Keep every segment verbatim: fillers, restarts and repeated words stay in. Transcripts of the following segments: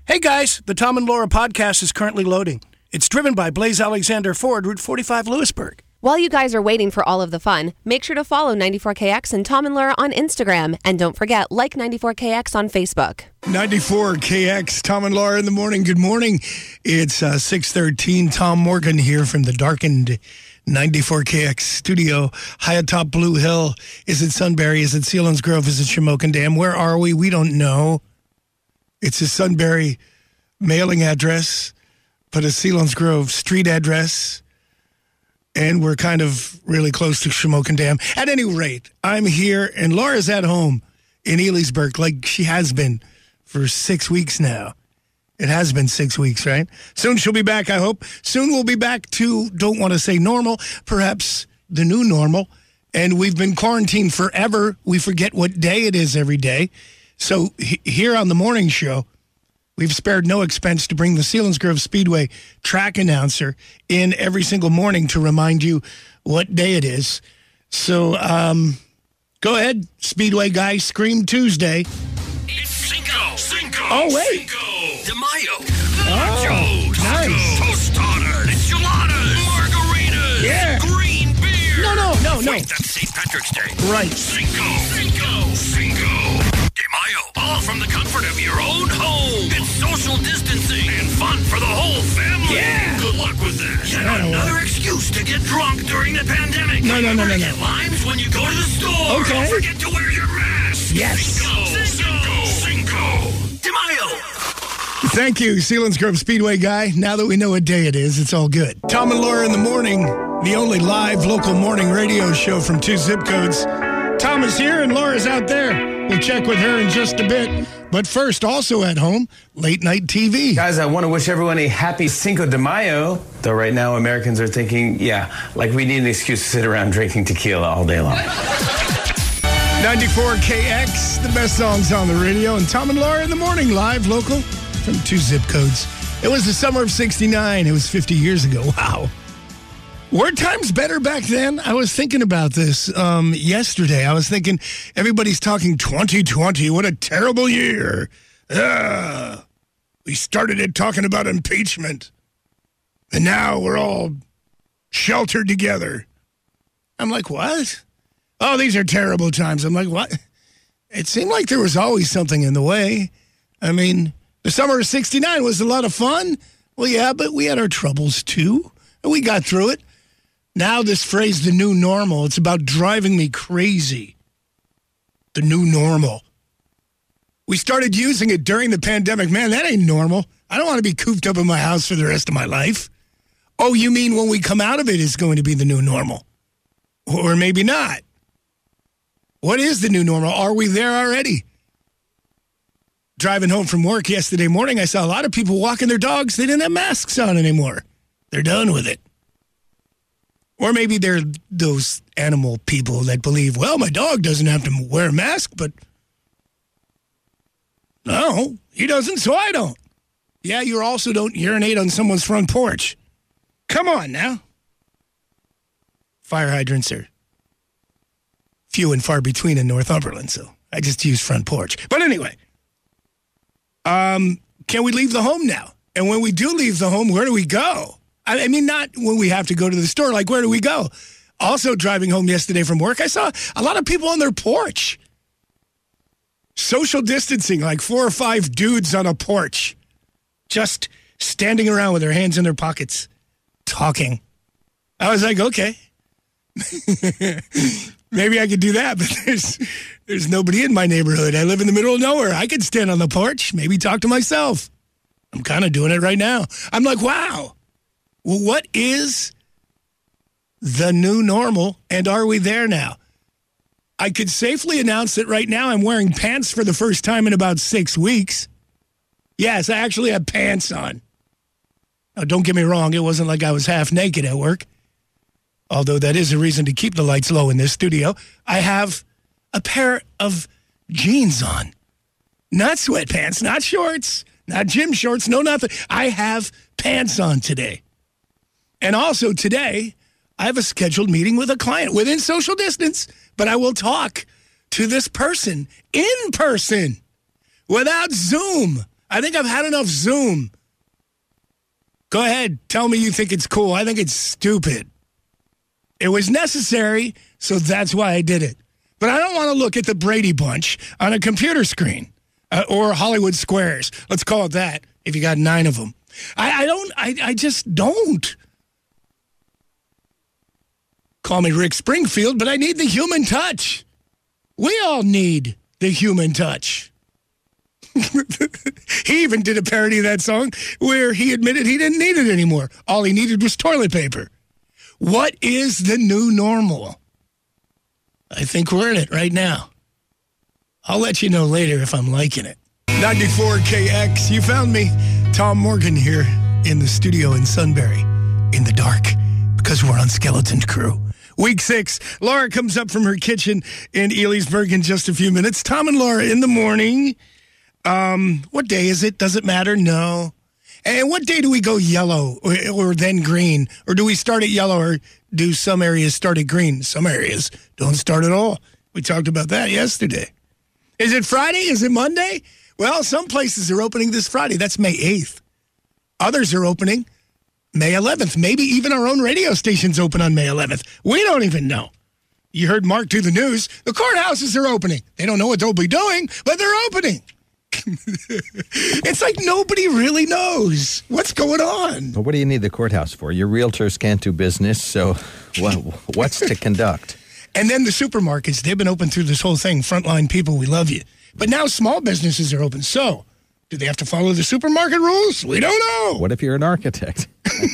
Hey guys, the Tom and Laura podcast is currently loading. It's driven by Blaze Alexander Ford, Route forty-five, Lewisburg. While you guys are waiting for all of the fun, make sure to follow ninety-four K X and Tom and Laura on Instagram. And don't forget, like ninety-four K X on Facebook. ninety-four K X, Tom and Laura in the morning. Good morning. It's uh, six thirteen. Tom Morgan here from the darkened ninety-four K X studio high atop Blue Hill. Is it Sunbury? Is it Sealands Grove? Is it Shamokin Dam? Where are we? We don't know. It's a Sunbury mailing address, but a Sealands Grove street address. And we're kind of really close to Shamokin Dam. At any rate, I'm here, and Laura's at home in Elysburg, like she has been for six weeks now. It has been six weeks, right? Soon she'll be back, I hope. Soon we'll be back to, don't want to say normal, perhaps the new normal. And we've been quarantined forever. We forget what day it is every day. So h- here on the morning show, we've spared no expense to bring the Sealands Grove Speedway track announcer in every single morning to remind you what day it is. So um, go ahead, Speedway guy, scream Tuesday. It's Cinco. Cinco. Oh, wait. Cinco de Mayo. Oh, Nachos. nice. Tostadas. Enchiladas. Margaritas. Yeah. Green beer. No, no, no, no. Wait, that's Saint Patrick's Day. Right. Cinco. Cinco. Cinco de Mayo. All from the comfort of your own home. It's social distancing and fun for the whole family. Yeah. Good luck with that. Yet I don't another know. excuse to get drunk during the pandemic. No, no, no, no, no. Get limes when you go to the store. Okay. Don't forget to wear your mask. Yes. Cinco. Cinco. Cinco de Mayo. Thank you, Sealands Grove Speedway guy. Now that we know what day it is, it's all good. Tom and Laura in the morning, the only live local morning radio show from two zip codes. Tom is here and Laura's out there. We'll check with her in just a bit. But first, also at home, late night T V. Guys, I want to wish everyone a happy Cinco de Mayo. Though right now Americans are thinking, yeah, like we need an excuse to sit around drinking tequila all day long. ninety-four K X, the best songs on the radio. And Tom and Laura in the morning, live local from two zip codes. It was the summer of sixty-nine. It was fifty years ago. Wow. Were times better back then? I was thinking about this um, yesterday. I was thinking, everybody's talking twenty twenty. What a terrible year. Ah, we started it talking about impeachment. And now we're all sheltered together. I'm like, what? Oh, these are terrible times. I'm like, what? It seemed like there was always something in the way. I mean, the summer of sixty-nine was a lot of fun. Well, yeah, but we had our troubles too. And we got through it. Now this phrase, the new normal, it's about driving me crazy. The new normal. We started using it during the pandemic. Man, that ain't normal. I don't want to be cooped up in my house for the rest of my life. Oh, you mean when we come out of it is going to be the new normal? Or maybe not. What is the new normal? Are we there already? Driving home from work yesterday morning, I saw a lot of people walking their dogs. They didn't have masks on anymore. They're done with it. Or maybe they're those animal people that believe, well, my dog doesn't have to wear a mask, but no, he doesn't, so I don't. Yeah, you also don't urinate on someone's front porch. Come on now. Fire hydrants are few and far between in Northumberland, so I just use front porch. But anyway, um, can we leave the home now? And when we do leave the home, where do we go? I mean, not when we have to go to the store. Like, where do we go? Also, driving home yesterday from work, I saw a lot of people on their porch. Social distancing, like four or five dudes on a porch. Just standing around with their hands in their pockets, talking. I was like, okay. Maybe I could do that, but there's there's nobody in my neighborhood. I live in the middle of nowhere. I could stand on the porch, maybe talk to myself. I'm kind of doing it right now. I'm like, wow. Well, what is the new normal, and are we there now? I could safely announce that right now I'm wearing pants for the first time in about six weeks. Yes, I actually have pants on. Now, don't get me wrong, it wasn't like I was half naked at work, although that is a reason to keep the lights low in this studio. I have a pair of jeans on. Not sweatpants, not shorts, not gym shorts, no nothing. I have pants on today. And also today, I have a scheduled meeting with a client within social distance, but I will talk to this person in person without Zoom. I think I've had enough Zoom. Go ahead. Tell me you think it's cool. I think it's stupid. It was necessary, so that's why I did it. But I don't want to look at the Brady Bunch on a computer screen uh, or Hollywood Squares. Let's call it that if you got nine of them. I, I don't. I, I just don't. Call me Rick Springfield, but I need the human touch. We all need the human touch. He even did a parody of that song where he admitted he didn't need it anymore. All he needed was toilet paper. What is the new normal? I think we're in it right now. I'll let you know later if I'm liking it. ninety-four K X, you found me. Tom Morgan here in the studio in Sunbury in the dark because we're on Skeleton Crew. Week six, Laura comes up from her kitchen in Elysburg in just a few minutes. Tom and Laura in the morning. Um, what day is it? Does it matter? No. And what day do we go yellow or, or then green? Or do we start at yellow or do some areas start at green? Some areas don't start at all. We talked about that yesterday. Is it Friday? Is it Monday? Well, some places are opening this Friday. That's May eighth. Others are opening May eleventh. Maybe even our own radio station's open on May eleventh. We don't even know. You heard Mark do the news. The courthouses are opening. They don't know what they'll be doing, but they're opening. It's like nobody really knows what's going on. Well, what do you need the courthouse for? Your realtors can't do business, so what, what's to conduct? And then the supermarkets, they've been open through this whole thing. Frontline people, we love you. But now small businesses are open. So, do they have to follow the supermarket rules? We don't know. What if you're an architect?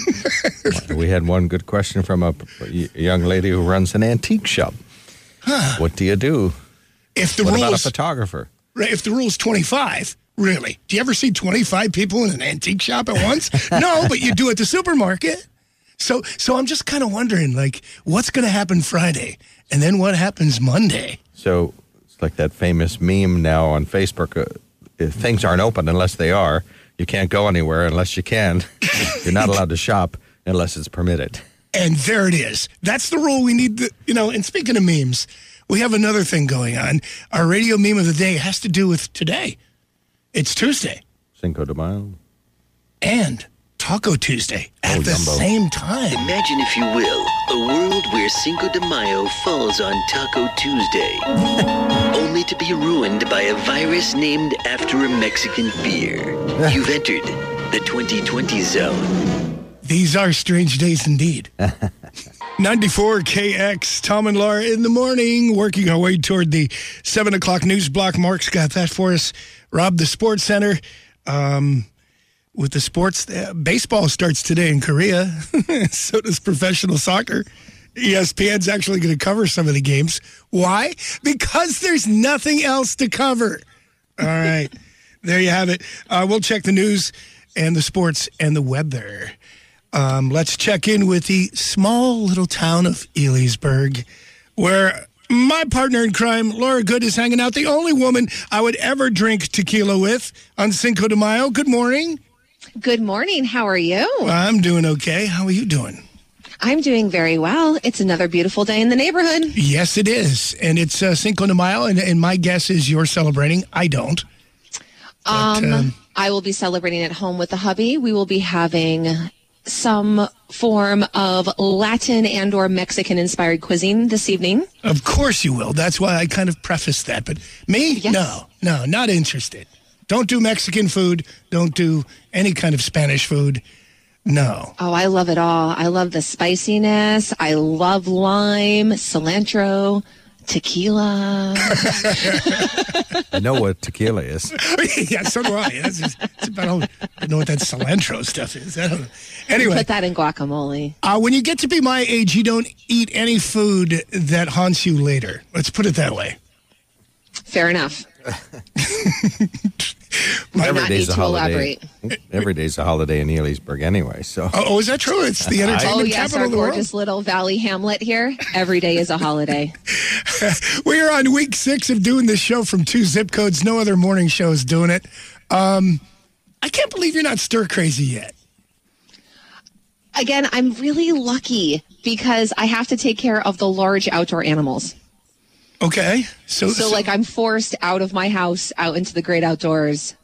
We had one good question from a young lady who runs an antique shop. Huh. What do you do? If the what rules, about a photographer? If the rule's twenty-five, really? Do you ever see twenty-five people in an antique shop at once? No, but you do at the supermarket. So so I'm just kind of wondering, like, what's going to happen Friday? And then what happens Monday? So it's like that famous meme now on Facebook. Uh, if things aren't open unless they are. You can't go anywhere unless you can. You're not allowed to shop unless it's permitted. And there it is. That's the rule we need. To, you know, and speaking of memes, we have another thing going on. Our radio meme of the day has to do with today. It's Tuesday. Cinco de Mayo. And Taco Tuesday at oh, the Jumbo. same time. Imagine, if you will, a world where Cinco de Mayo falls on Taco Tuesday. Only to be ruined by a virus named after a Mexican beer. You've entered the twenty twenty zone. These are strange days indeed. ninety-four K X, Tom and Laura in the morning, working our way toward the seven o'clock news block. Mark's got that for us. Rob, the Sports Center. Um, with the sports, uh, baseball starts today in Korea. So does professional soccer. E S P N's actually going to cover some of the games. Why? Because there's nothing else to cover. All right. There you have it. Uh, we'll check the news and the sports and the weather. Um, let's check in with the small little town of Elysburg, where my partner in crime, Laura Good, is hanging out. The only woman I would ever drink tequila with on Cinco de Mayo. Good morning. Good morning. How are you? I'm doing okay. How are you doing? I'm doing very well. It's another beautiful day in the neighborhood. Yes, it is. And it's uh, Cinco de Mayo, and, and my guess is you're celebrating. I don't. But, um, um, I will be celebrating at home with the hubby. We will be having some form of Latin and or Mexican-inspired cuisine this evening. Of course you will. That's why I kind of prefaced that. But me? Yes. No, no, not interested. Don't do Mexican food. Don't do any kind of Spanish food. No. Oh, I love it all. I love the spiciness. I love lime, cilantro, tequila. I know what tequila is. Yeah, so do I. That's, just, that's about all. I don't know what that cilantro stuff is. I don't know. Anyway. Put that in guacamole. Uh, when you get to be my age, you don't eat any food that haunts you later. Let's put it that way. Fair enough. Every not day's need a to holiday. elaborate. Every day's a holiday in Elysburg anyway. So. Oh, oh, is that true? It's the entertainment Oh, yes, capital our of the world. gorgeous little valley hamlet here. Every day is a holiday. We are on week six of doing this show from two zip codes. No other morning show is doing it. Um, I can't believe you're not stir crazy yet. Again, I'm really lucky because I have to take care of the large outdoor animals. Okay. So, So, like, I'm forced out of my house, out into the great outdoors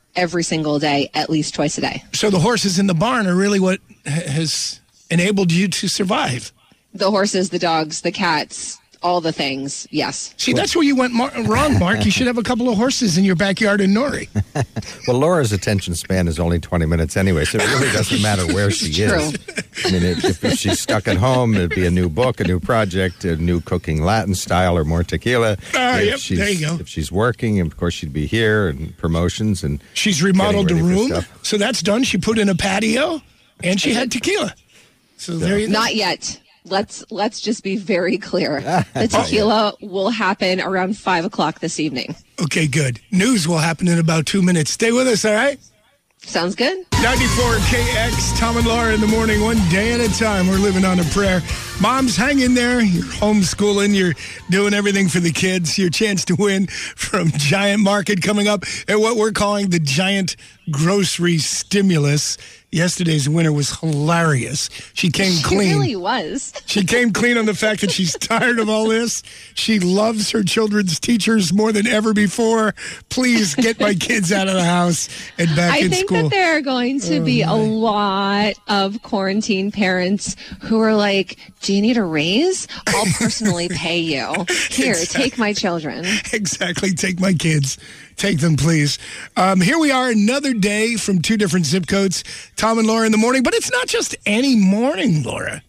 every single day, at least twice a day. So the horses in the barn are really what has enabled you to survive. The horses, the dogs, the cats, all the things, yes. See, that's where you went mar- wrong, Mark. You should have a couple of horses in your backyard in Nori. Well, Laura's attention span is only twenty minutes anyway, so it really doesn't matter where she is. I mean, if, if she's stuck at home, it'd be a new book, a new project, a new cooking Latin style or more tequila. Uh, if yep, she's, there you go. If she's working, of course, she'd be here and promotions. And she's remodeled the getting ready for room, stuff. so that's done. She put in a patio, and she had tequila. So there you go. Not yet. Let's let's just be very clear. The tequila will happen around five o'clock this evening. Okay, good. News will happen in about two minutes. Stay with us, all right? Sounds good. ninety-four K X, Tom and Laura in the morning, one day at a time. We're living on a prayer. Moms, hang in there. You're homeschooling. You're doing everything for the kids. Your chance to win from Giant Market coming up at what we're calling the Giant Grocery Stimulus. Yesterday's winner was hilarious. She came She clean. really was. She came clean on the fact that she's tired of all this. She loves her children's teachers more than ever before. Please get my kids out of the house and back I in think school. that there are going to be a lot of quarantine parents who are like, do you need a raise? I'll personally pay you. Here, Exactly. take my children. Exactly. Take my kids. Take them, please. Um, here we are, another day from two different zip codes. Tom and Laura in the morning. But it's not just any morning, Laura.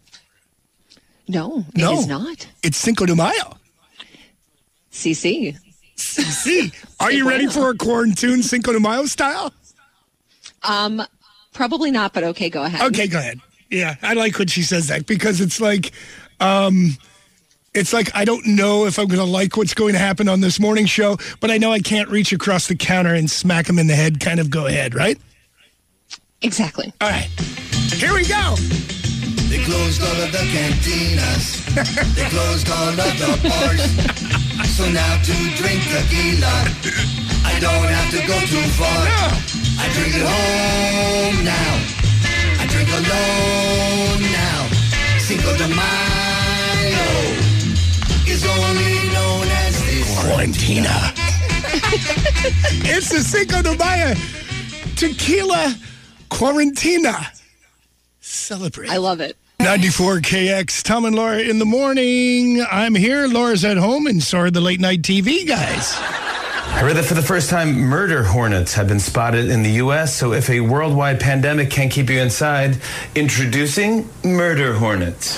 No, it No. is not. It's Cinco de Mayo. C C. See, are you ready for a quarantine Cinco de Mayo style? Um, probably not, but okay, go ahead. Okay, go ahead. Yeah, I like when she says that because it's like, um, it's like I don't know if I'm going to like what's going to happen on this morning show, but I know I can't reach across the counter and smack him in the head. Kind of go ahead, right? Exactly. All right, here we go. They closed all of the cantinas. They closed all of the bars. So now to drink tequila, I don't have to go too far. I drink at home now. I drink alone now. Cinco de Mayo is only known as this. Quarantina. It's the Cinco de Mayo Tequila Quarantina. Celebrate. I love it. ninety-four K X, Tom and Laura in the morning. I'm here. Laura's at home, and so are the late night T V guys. I read that for the first time, murder hornets have been spotted in the U S, so if a worldwide pandemic can't keep you inside, introducing murder hornets.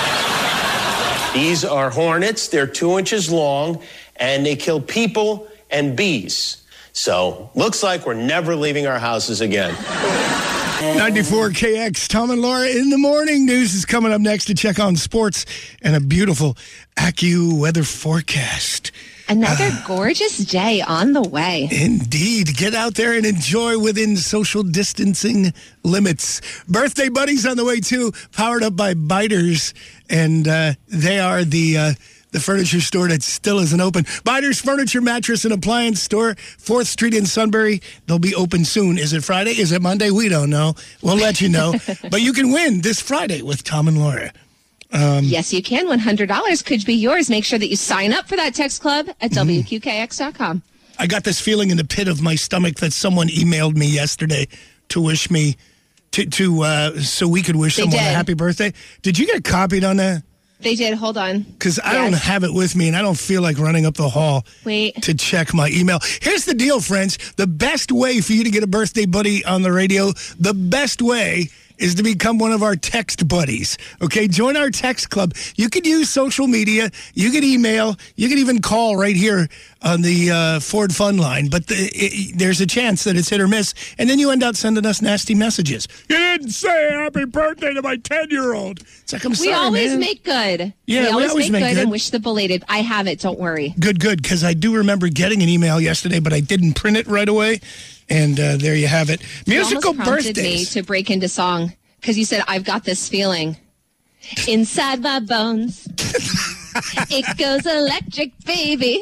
These are hornets. They're two inches long, and they kill people and bees. So, looks like we're never leaving our houses again. ninety-four K X, Tom and Laura in the morning. News is coming up next to check on sports and a beautiful Accu weather forecast. Another gorgeous day on the way. Indeed. Get out there and enjoy within social distancing limits. Birthday buddies on the way, too, powered up by Biters. And uh, they are the uh, the furniture store that still isn't open. Biters Furniture, Mattress, and Appliance Store, fourth Street in Sunbury. They'll be open soon. Is it Friday? Is it Monday? We don't know. We'll let you know. But you can win this Friday with Tom and Laura. Um, yes, you can. one hundred dollars could be yours. Make sure that you sign up for that text club at mm-hmm. W Q K X dot com. I got this feeling in the pit of my stomach that someone emailed me yesterday to wish me, to, to uh, so we could wish They someone did. a happy birthday. Did you get copied on that? They did. Hold on. Because I Yes. don't have it with me, and I don't feel like running up the hall Wait. to check my email. Here's the deal, friends. The best way for you to get a birthday buddy on the radio, the best way is to become one of our text buddies. Okay, join our text club. You can use social media. You can email. You can even call right here on the uh, Ford Fun line. But the, it, there's a chance that it's hit or miss, and then you end up sending us nasty messages. You didn't say happy birthday to my ten-year-old. It's like, I'm sorry, We always man. make good. Yeah, we we always, always make, make good, good. and wish the belated. I have it. Don't worry. Good, good, because I do remember getting an email yesterday, but I didn't print it right away. And uh, there you have it. Musical you almost prompted birthdays. me to break into song because you said, I've got this feeling inside my bones. It goes electric, baby.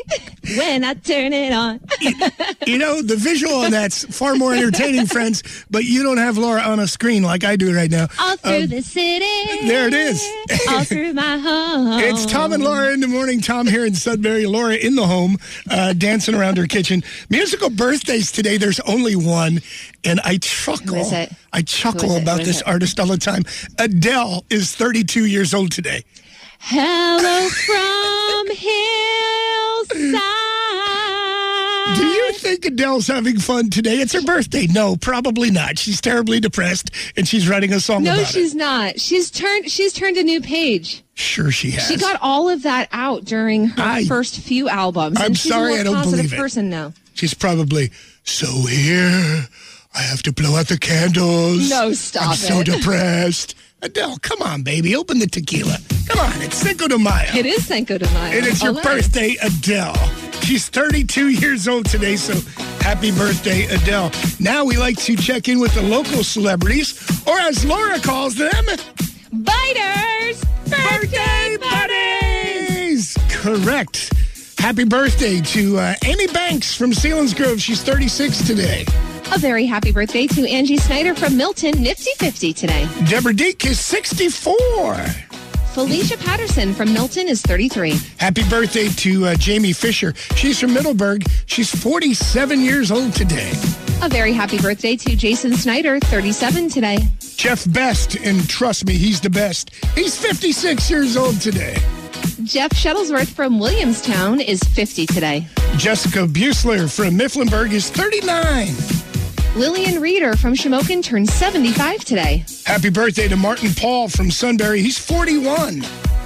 when I turn it on. You know, the visual on that's far more entertaining, friends, but you don't have Laura on a screen like I do right now. All through Um, the city. There it is. All through my home. It's Tom and Laura in the morning. Tom here in Sudbury, Laura in the home, uh, dancing around her kitchen. Musical birthdays today, there's only one, and I chuckle. Who is it? I chuckle Who is it? about Who is this it? artist all the time. Adele is thirty-two years old today. Hello from Hillside. Do you think Adele's having fun today? It's her birthday. No, probably not. She's terribly depressed, and she's writing a song No, about she's it. not. She's turned. She's turned a new page. Sure she has. She got all of that out during her I- first few albums. I'm and she's sorry, a more I don't positive believe it. person now. She's probably, so here, I have to blow out the candles. No, stop I'm so it. depressed. Adele, come on, baby. Open the tequila. Come on, it's Cinco de Mayo. It is Cinco de Mayo. And it's your All right. birthday, Adele. She's thirty-two years old today, so happy birthday, Adele. Now we like to check in with the local celebrities, or as Laura calls them, Biters! Birthday buddies! Correct. Happy birthday to uh, Amy Banks from Selinsgrove. She's thirty-six today. A very happy birthday to Angie Snyder from Milton, Nifty fifty today. Deborah Deek is sixty-four. Felicia Patterson from Milton is thirty-three. Happy birthday to uh, Jamie Fisher. She's from Middleburg. She's forty-seven years old today. A very happy birthday to Jason Snyder, thirty-seven today. Jeff Best, and trust me, he's the best. He's fifty-six years old today. Jeff Shuttlesworth from Williamstown is fifty today. Jessica Buesler from Mifflinburg is thirty-nine. Lillian Reeder from Shamokin turns seventy-five today. Happy birthday to Martin Paul from Sunbury. He's forty-one.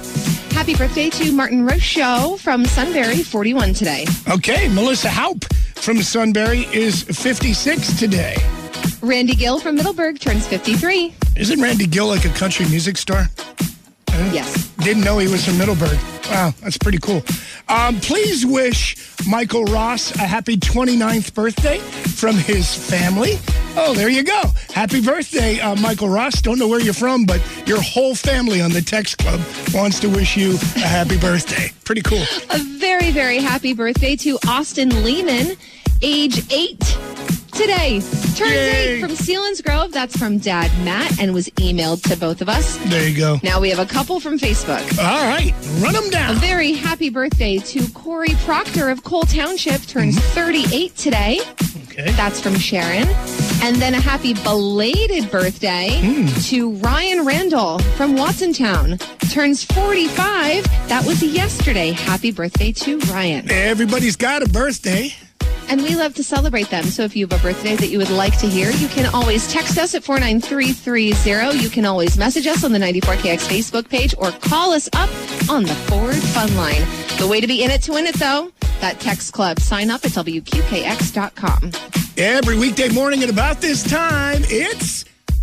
Happy birthday to Martin Rochaud from Sunbury, forty-one today. Okay, Melissa Haupt from Sunbury is fifty-six today. Randy Gill from Middleburg turns fifty-three. Isn't Randy Gill like a country music star? Uh, Yes. Didn't know he was from Middleburg. Wow, that's pretty cool. Um, please wish Michael Ross a happy twenty-ninth birthday from his family. Oh, there you go. Happy birthday, uh, Michael Ross. Don't know where you're from, but your whole family on the text club wants to wish you a happy birthday. Pretty cool. A very, very happy birthday to Austin Lehman, age eight today. Turns Yay. eight from Selinsgrove. That's from Dad Matt and was emailed to both of us. There you go. Now we have a couple from Facebook. All right, run them A down. very happy birthday to Corey Proctor of Cole Township, turns thirty-eight today. Okay. That's from Sharon. And then a happy belated birthday to Ryan Randall from Watsontown, turns forty-five. That was yesterday. Happy birthday to Ryan. Everybody's got a birthday. And we love to celebrate them. So if you have a birthday that you would like to hear, you can always text us at four nine three three zero. You can always message us on the ninety-four K X Facebook page or call us up on the Ford Fun Line. The way to be in it to win it, though, that text club. Sign up at W Q K X dot com. Every weekday morning at about this time, it's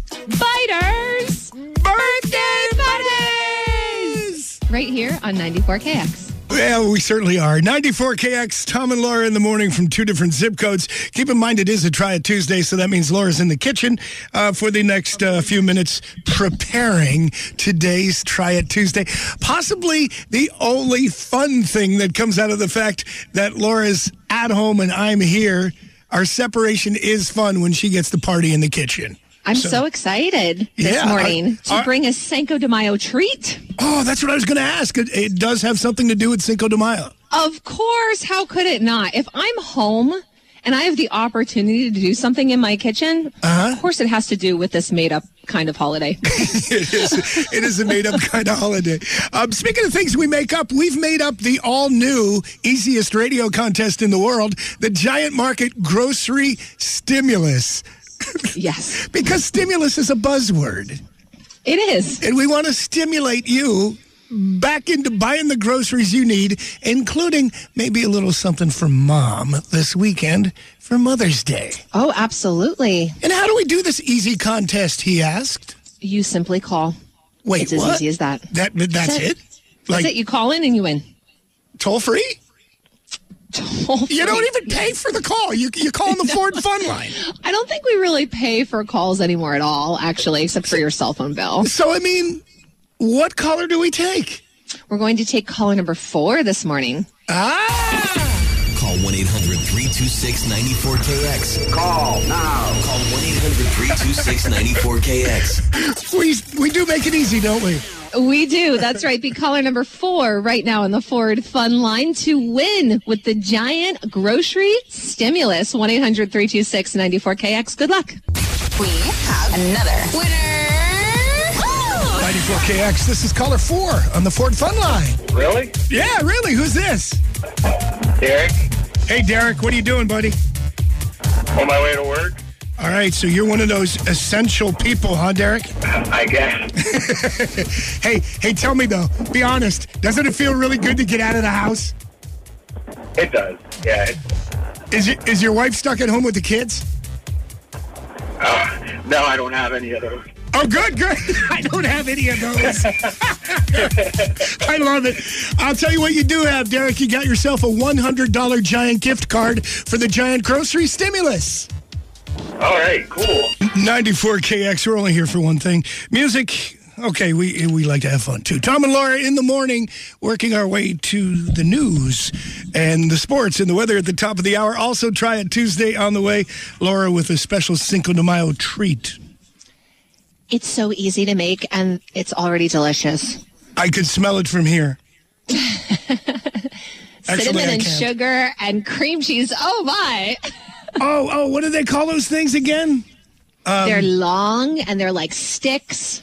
Biters! Birthday Buddies! Right here on ninety-four K X. Well, we certainly are. ninety-four K X, Tom and Laura in the morning from two different zip codes. Keep in mind it is a Try It Tuesday, so that means Laura's in the kitchen uh, for the next uh, few minutes preparing today's Try It Tuesday. Possibly the only fun thing that comes out of the fact that Laura's at home and I'm here. Our separation is fun when she gets the party in the kitchen. I'm so, so excited this Yeah, morning I- to I- bring a Cinco de Mayo treat. Oh, that's what I was going to ask. It, it does have something to do with Cinco de Mayo. Of course, how could it not? If I'm home and I have the opportunity to do something in my kitchen, Uh-huh. of course it has to do with this made-up kind of holiday. it is. It is a made-up kind of holiday. Um, speaking of things we make up, we've made up the all-new easiest radio contest in the world, the Giant Market Grocery Stimulus. Yes. Because stimulus is a buzzword. It is. And we want to stimulate you back into buying the groceries you need, including maybe a little something for mom this weekend for Mother's Day. Oh, absolutely. And how do we do this easy contest, he asked. You simply call. Wait, it's what? as easy as that. That That's, That's it? it. Like, That's it. You call in and you win. toll free? Toll You don't free. even pay for the call. You you call on the Ford Fun Line. I don't think we really pay for calls anymore at all, actually, except for your cell phone bill. So, I mean, what caller do we take? We're going to take caller number four this morning. Ah! Call one eight hundred three two six nine four K X. Call now. Call one eight hundred three two six nine four K X. We, we do make it easy, don't we? We do. That's right. Be caller number four right now on the Ford Fun Line to win with the giant grocery stimulus. one eight hundred three two six nine four K X. Good luck. We have another winner. ninety-four K X. This is caller four on the Ford Fun Line. Really? Yeah, really. Who's this? Derek. Hey, Derek. What are you doing, buddy? On my way to work. All right, so you're one of those essential people, huh, Derek? I guess. hey, hey, tell me, though. Be honest. Doesn't it feel really good to get out of the house? It does, yeah. Is, it, is your wife stuck at home with the kids? Uh, no, I don't have any of those. Oh, good, good. I don't have any of those. I love it. I'll tell you what you do have, Derek. You got yourself a one hundred dollars Giant gift card for the Giant grocery stimulus. All right, cool. ninety-four K X, we're only here for one thing. Music, okay, we we like to have fun, too. Tom and Laura in the morning, working our way to the news and the sports and the weather at the top of the hour. Also, Try It Tuesday on the way. Laura with a special Cinco de Mayo treat. It's so easy to make, and it's already delicious. I could smell it from here. Cinnamon and sugar and cream cheese. Oh, my. oh, oh, what do they call those things again? Um, they're long, and they're like sticks.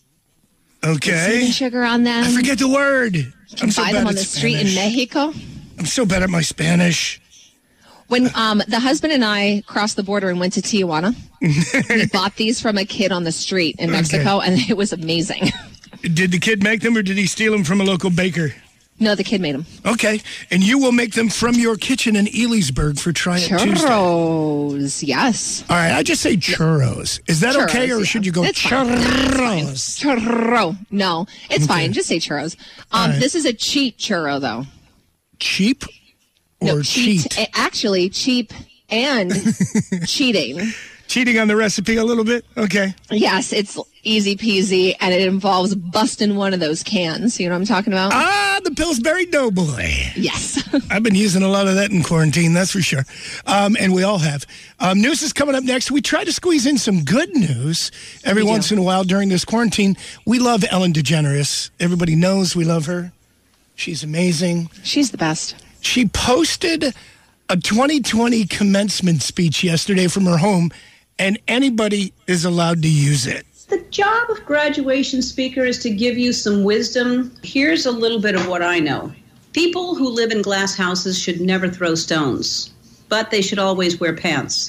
Okay. With cinnamon sugar on them. I forget the word. You can I'm so buy bad them on at the street Spanish. in Mexico. I'm so bad at my Spanish. When um, the husband and I crossed the border and went to Tijuana, we bought these from a kid on the street in Mexico, okay. and it was amazing. Did the kid make them, or did he steal them from a local baker? No, the kid made them. Okay. And you will make them from your kitchen in Elysburg for Try It Tuesday. Churros, yes. All right, I just say churros. Is that churros, okay, or yeah. should you go it's churros? Churro. No, it's okay. fine. Just say churros. Um, right. This is a cheap churro, though. Cheap or no, cheat? cheat? Actually, cheap and cheating. Cheating on the recipe a little bit? Okay. Yes, it's easy peasy, and it involves busting one of those cans. You know what I'm talking about? Ah, the Pillsbury Doughboy. Yes. I've been using a lot of that in quarantine, that's for sure. Um, and we all have. Um, news is coming up next. We try to squeeze in some good news every we once do. in a while during this quarantine. We love Ellen DeGeneres. Everybody knows we love her. She's amazing. She's the best. She posted a twenty twenty commencement speech yesterday from her home, and anybody is allowed to use it. The job of graduation speaker is to give you some wisdom. Here's a little bit of what I know. People who live in glass houses should never throw stones, but they should always wear pants.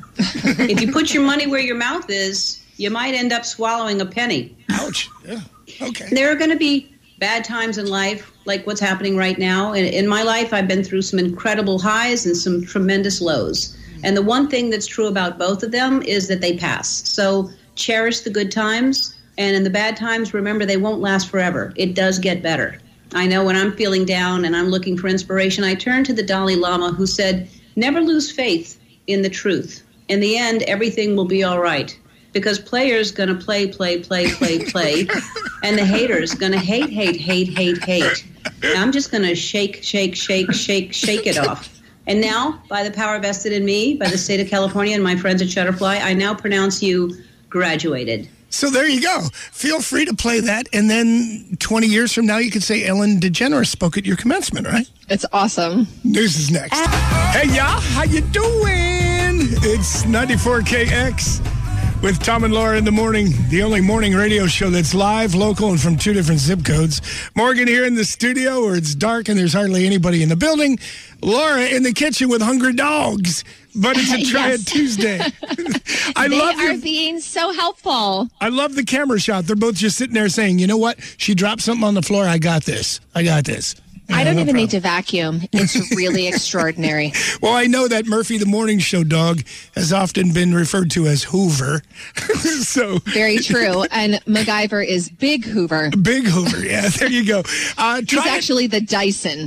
If you put your money where your mouth is, you might end up swallowing a penny. Ouch. Yeah. Okay. There are going to be bad times in life, like what's happening right now. In, in my life, I've been through some incredible highs and some tremendous lows. And the one thing that's true about both of them is that they pass. So cherish the good times. And in the bad times, remember, they won't last forever. It does get better. I know when I'm feeling down and I'm looking for inspiration, I turn to the Dalai Lama, who said, never lose faith in the truth. In the end, everything will be all right. Because players going to play, play, play, play, play. And the haters going to hate, hate, hate, hate, hate. And I'm just going to shake, shake, shake, shake, shake it off. And now, by the power vested in me, by the state of California and my friends at Shutterfly, I now pronounce you graduated. So there you go. Feel free to play that. And then twenty years from now, you could say Ellen DeGeneres spoke at your commencement, right? It's awesome. News is next. Hey, y'all. How you doing? It's ninety-four K X. With Tom and Laura in the morning, the only morning radio show that's live, local, and from two different zip codes. Morgan here in the studio where it's dark and there's hardly anybody in the building. Laura in the kitchen with hungry dogs. But it's a Try Yes. It Tuesday. I they love are your, being so helpful. I love the camera shot. They're both just sitting there saying, you know what? She dropped something on the floor. I got this. I got this. I don't no even problem. need to vacuum. It's really extraordinary. Well, I know that Murphy the Morning Show dog has often been referred to as Hoover. so Very true. And MacGyver is Big Hoover. Big Hoover, yeah, there you go. Uh, He's actually the Dyson.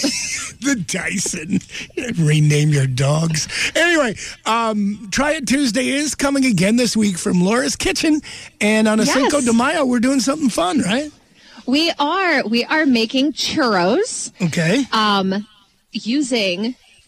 The Dyson. Rename your dogs. Anyway, um, Try It Tuesday is coming again this week from Laura's Kitchen. And on a Yes. Cinco de Mayo, we're doing something fun, right? We are. We are making churros. Okay. Um, using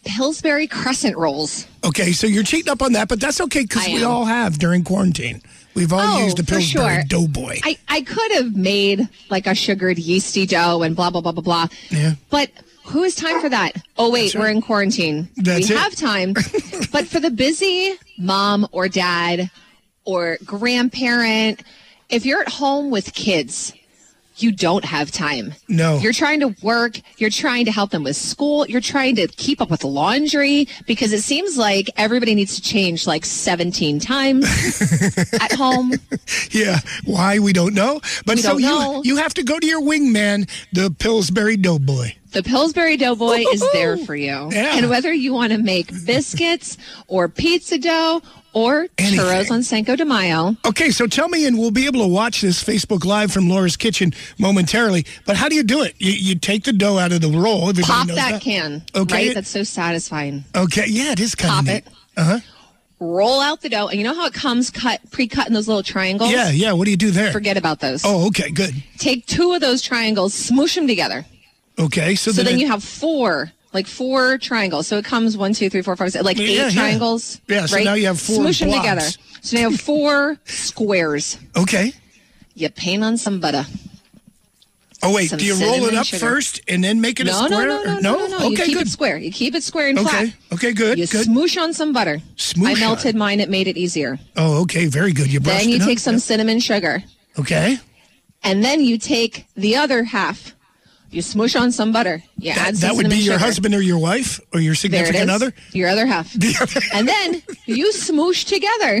Pillsbury crescent rolls. Okay, so you're cheating up on that, but that's okay because I we am. all have during quarantine. We've all Oh, used the for Pillsbury sure. Doughboy. I, I could have made like a sugared yeasty dough and blah, blah, blah, blah, blah. Yeah. But who has time for that? Oh, wait, That's right. we're in quarantine. That's we it. have time. But for the busy mom or dad or grandparent, if you're at home with kids, you don't have time. No. You're trying to work. You're trying to help them with school. You're trying to keep up with laundry because it seems like everybody needs to change like seventeen times at home. Yeah, why we don't know. But We so don't you know. you have to go to your wingman, the Pillsbury Doughboy. The Pillsbury Doughboy is there for you. Yeah. And whether you want to make biscuits or pizza dough or Anything. churros on Cinco de Mayo. Okay, so tell me, and we'll be able to watch this Facebook Live from Laura's Kitchen momentarily. But how do you do it? You, you take the dough out of the roll. Everybody Pop knows that, can. Okay. Right? That's so satisfying. Okay, yeah, it is kind Pop of neat. it. Uh-huh. Roll out the dough. And you know how it comes cut, pre-cut in those little triangles? Yeah, yeah, what do you do there? Forget about those. Oh, okay, good. Take two of those triangles, smoosh them together. Okay, so, So then it- you have four, like four triangles. So it comes one, two, three, four, five, six, like Yeah, eight yeah. triangles. Yeah, so right? now you have four Smoosh them blobs. together. So now you have four squares. Okay. You paint on some butter. Oh, wait, Some do you roll it cinnamon up sugar. first and then make it a No, no, square? no, no, Or- no, no, no. You Okay, keep good. it square. You keep it square and Okay, flat. okay, good, You good. smoosh on some butter. Smoosh I melted on. mine. It made it easier. Oh, okay, very good. You brushed Then you it take up. some cinnamon sugar. Okay. And then you take the other half. You smoosh on some butter. You That, add some that would be cinnamon your sugar. husband or your wife or your There it significant is. other? Your other half. And then you smoosh together.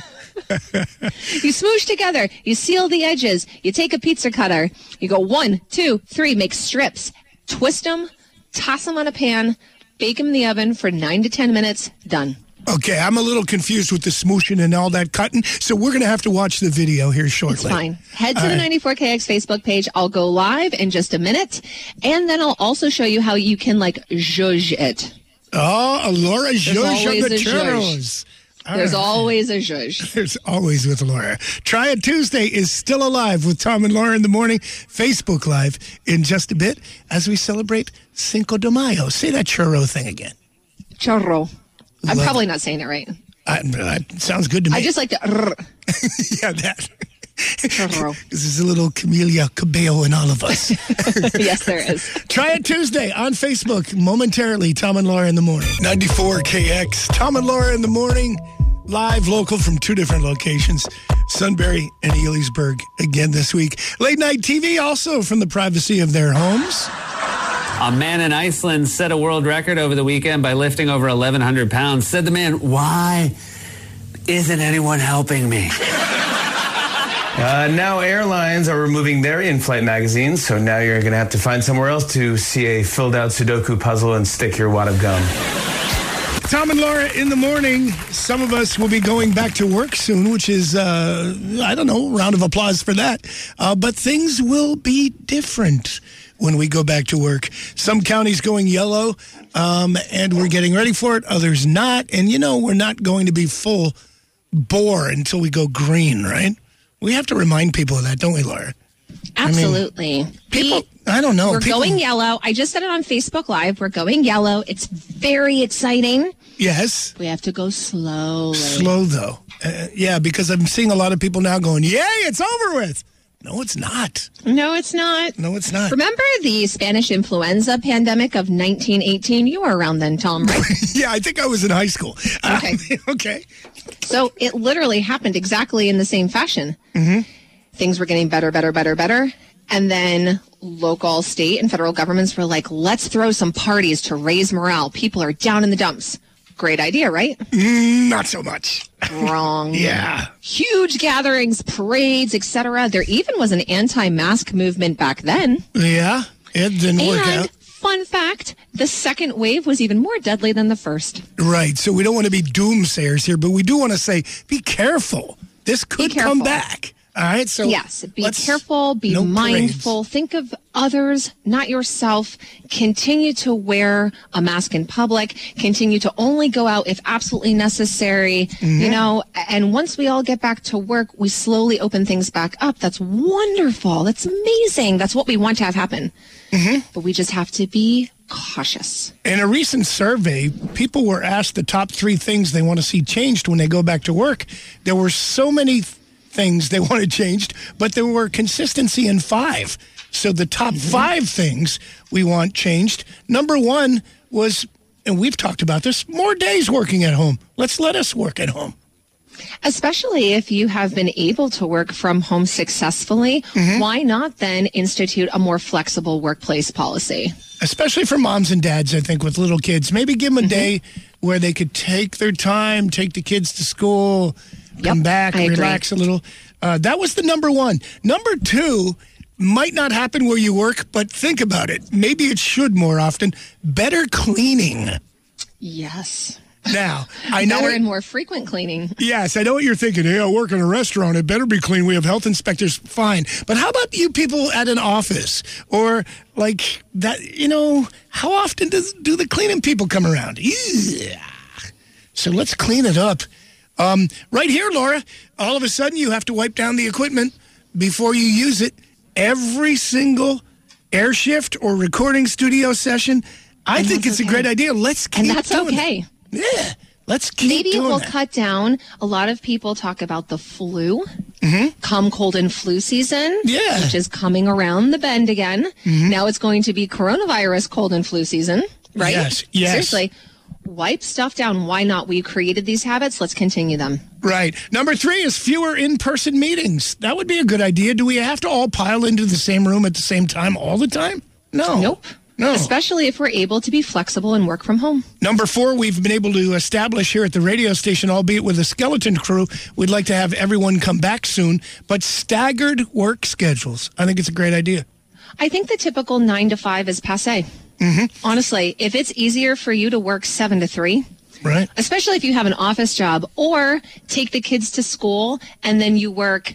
You smoosh together. You seal the edges. You take a pizza cutter. You go one, two, three. Make strips. Twist them. Toss them on a pan. Bake them in the oven for nine to ten minutes. Done. Okay, I'm a little confused with the smooshing and all that cutting, so we're going to have to watch the video here shortly. It's fine. Head to All the right. ninety-four K X Facebook page. I'll go live in just a minute. And then I'll also show you how you can, like, zhuzh it. Oh, Laura There's Zhuzh of always the a zhuzh. churros. All There's right. always a zhuzh. There's always with Laura. Try It Tuesday is still alive with Tom and Laura in the morning. Facebook Live in just a bit as we celebrate Cinco de Mayo. Say that churro thing again. Churro. I'm Love probably not saying it right. I, that sounds good to me. I just like to. rrr. yeah, that. Churro. This is a little Camellia Cabello in all of us. Yes, there is. Try It Tuesday on Facebook momentarily. Tom and Laura in the morning. ninety-four K X. Tom and Laura in the morning. Live local from two different locations. Sunbury and Elysburg again this week. Late night T V also from the privacy of their homes. A man in Iceland set a world record over the weekend by lifting over eleven hundred pounds. Said the man, "Why isn't anyone helping me?" Uh, now airlines are removing their in-flight magazines, so now you're going to have to find somewhere else to see a filled-out Sudoku puzzle and stick your wad of gum. Tom and Laura in the morning. Some of us will be going back to work soon, which is, uh, I don't know, round of applause for that. Uh, but things will be different when we go back to work. Some counties going yellow, um, and we're getting ready for it. Others not. And, you know, we're not going to be full bore until we go green, right? We have to remind people of that, don't we, Laura? Absolutely. People, I don't know. We're people, going yellow. I just said it on Facebook Live. We're going yellow. It's very exciting. Yes. We have to go slowly. Slow, though. Uh, yeah, because I'm seeing a lot of people now going, yay, it's over with. No, it's not. No, it's not. No, it's not. Remember the Spanish influenza pandemic of nineteen eighteen? You were around then, Tom, right? Yeah, I think I was in high school. Okay. Uh, okay. So it literally happened exactly in the same fashion. Mm-hmm. Things were getting better, better, better, better. And then local, state, and federal governments were like, let's throw some parties to raise morale. People are down in the dumps. Great idea, right? Mm, not so much. Wrong. Yeah. Huge gatherings, parades, et cetera. There even was an anti-mask movement back then. Yeah, it didn't work And out. fun fact, the second wave was even more deadly than the first. Right. So we don't want to be doomsayers here, but we do want to say, be careful. This could come careful. back. All right. So yes, be let's- careful, be no mindful, think of others, not yourself. Continue to wear a mask in public. Continue to only go out if absolutely necessary. Mm-hmm. You know, and once we all get back to work, we slowly open things back up. That's wonderful. That's amazing. That's what we want to have happen. Mm-hmm. But we just have to be cautious. In a recent survey, people were asked the top three things they want to see changed when they go back to work. There were so many th- things they wanted changed, but there were consistency in five. So the top mm-hmm. five things we want changed. Number one was, and we've talked about this, more days working at home. Let's let us work at home. Especially if you have been able to work from home successfully, mm-hmm. why not then institute a more flexible workplace policy? Especially for moms and dads, I think, with little kids. Maybe give them a mm-hmm. day where they could take their time, take the kids to school, yep, come back, I relax agree. a little. Uh, that was the number one. Number two might not happen where you work, but think about it. Maybe it should more often. Better cleaning. Yes. Now, I know better it, and more frequent cleaning. Yes, I know what you're thinking. Hey, I work in a restaurant. It better be clean. We have health inspectors. Fine. But how about you people at an office? Or like that, you know, how often does do the cleaning people come around? Yeah. So let's clean it up. Um, right here, Laura, all of a sudden you have to wipe down the equipment before you use it. Every single air shift or recording studio session. I and think it's okay. a great idea. Let's keep And that's doing okay. it. Yeah, let's keep Maybe doing it will that. cut down. A lot of people talk about the flu, mm-hmm. come cold and flu season, yeah. which is coming around the bend again. Mm-hmm. Now it's going to be coronavirus cold and flu season, right? Yes, yes. Seriously, wipe stuff down. Why not? We created these habits. Let's continue them. Right. Number three is fewer in-person meetings. That would be a good idea. Do we have to all pile into the same room at the same time all the time? No. Nope. No. Especially if we're able to be flexible and work from home. Number four, we've been able to establish here at the radio station, albeit with a skeleton crew, we'd like to have everyone come back soon, but staggered work schedules. I think it's a great idea. I think the typical nine to five is passé. Mm-hmm. Honestly, if it's easier for you to work seven to three, right? Especially if you have an office job, or take the kids to school and then you work,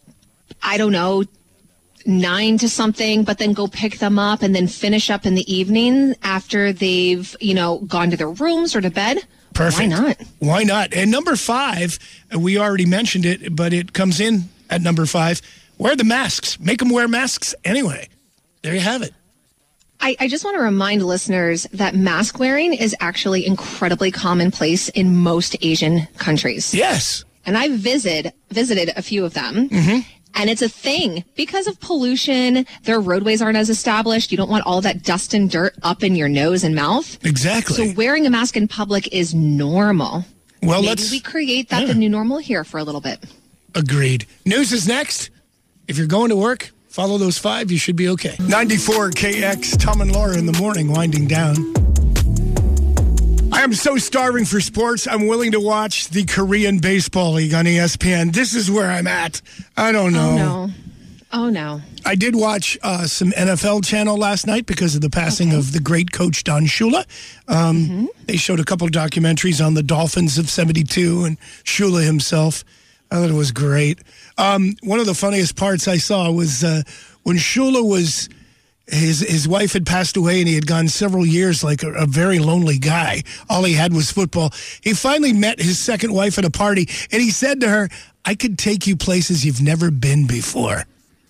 I don't know, nine to something, but then go pick them up and then finish up in the evening after they've, you know, gone to their rooms or to bed. Perfect. Why not? Why not? And number five, we already mentioned it, but it comes in at number five. Wear the masks. Make them wear masks anyway. There you have it. I, I just want to remind listeners that mask wearing is actually incredibly commonplace in most Asian countries. Yes. And I visit, visited a few of them. Mm-hmm. And it's a thing because of pollution. Their roadways aren't as established. You don't want all that dust and dirt up in your nose and mouth. Exactly. So wearing a mask in public is normal. Well, Maybe let's we create that yeah. the new normal here for a little bit. Agreed. News is next. If you're going to work, follow those five. You should be okay. ninety-four K X, Tom and Laura in the morning, winding down. I am so starving for sports, I'm willing to watch the Korean Baseball League on E S P N. This is where I'm at. I don't know. Oh, no. Oh, no. I did watch uh, some N F L channel last night because of the passing okay. of the great coach Don Shula. Um, mm-hmm. They showed a couple of documentaries on the Dolphins of seventy-two and Shula himself. I thought it was great. Um, one of the funniest parts I saw was uh, when Shula was... His his wife had passed away, and he had gone several years like a, a very lonely guy. All he had was football. He finally met his second wife at a party, and he said to her, "I could take you places you've never been before."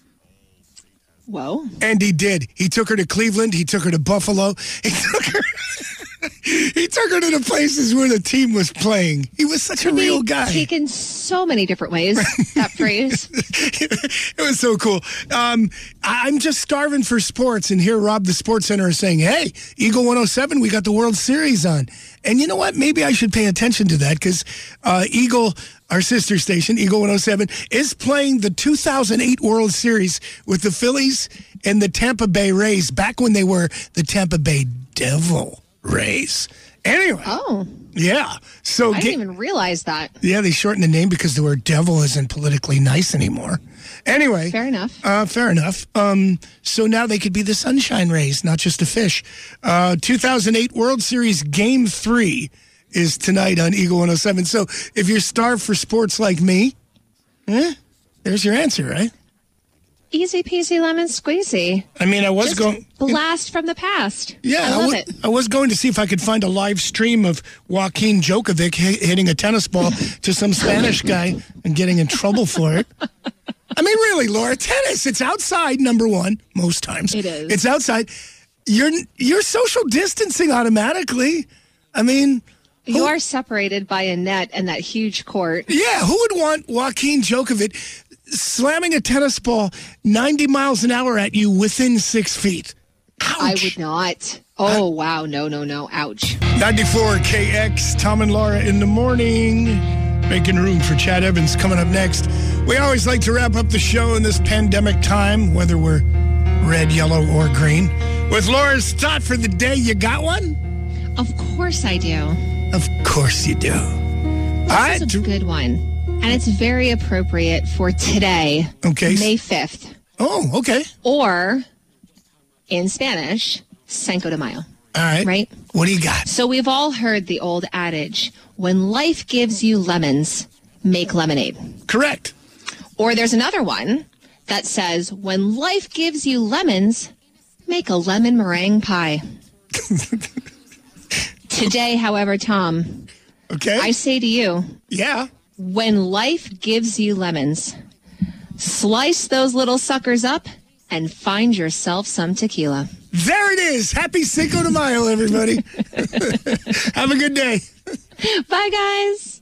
Whoa. And he did. He took her to Cleveland. He took her to Buffalo. He took her... He took her to the places where the team was playing. He was such Could a real be guy. Taken so many different ways, that phrase. It was so cool. Um, I'm just starving for sports, and here Rob, the Sports Center, is saying, hey, Eagle one oh seven, we got the World Series on. And you know what? Maybe I should pay attention to that, because uh, Eagle, our sister station, Eagle one oh seven, is playing the two thousand eight World Series with the Phillies and the Tampa Bay Rays, back when they were the Tampa Bay Devil Rays. Anyway. Oh. Yeah. So I didn't even realize that. Yeah, they shortened the name because the word devil isn't politically nice anymore. Anyway. Fair enough. Uh, fair enough. Um, so now they could be the Sunshine Rays, not just a fish. Uh, two thousand eight World Series Game three is tonight on Eagle one oh seven. So if you're starved for sports like me, eh, there's your answer, right? Easy peasy lemon squeezy. I mean, I was Just going... blast from the past. Yeah, I I, love w- it. I was going to see if I could find a live stream of Joaquin Djokovic h- hitting a tennis ball to some Spanish guy and getting in trouble for it. I mean, really, Laura, tennis, it's outside, number one, most times. It is. It's outside. you're you're social distancing automatically. I mean, you who, are separated by a net and that huge court. Yeah, who would want Joaquin Djokovic slamming a tennis ball ninety miles an hour at you within six feet? Ouch. I would not. Oh, wow. No, no, no. Ouch. ninety-four K X, Tom and Laura in the morning. Making room for Chad Evans coming up next. We always like to wrap up the show in this pandemic time, whether we're red, yellow, or green, with Laura's thought for the day. You got one? Of course I do. Of course you do. This All right. is a good one. And it's very appropriate for today, okay. May fifth. Oh, okay. Or, in Spanish, Cinco de Mayo. All right. Right? What do you got? So we've all heard the old adage, when life gives you lemons, make lemonade. Correct. Or there's another one that says, when life gives you lemons, make a lemon meringue pie. Today, however, Tom, okay, I say to you, yeah, when life gives you lemons, slice those little suckers up and find yourself some tequila. There it is. Happy Cinco de Mayo, everybody. Have a good day. Bye, guys.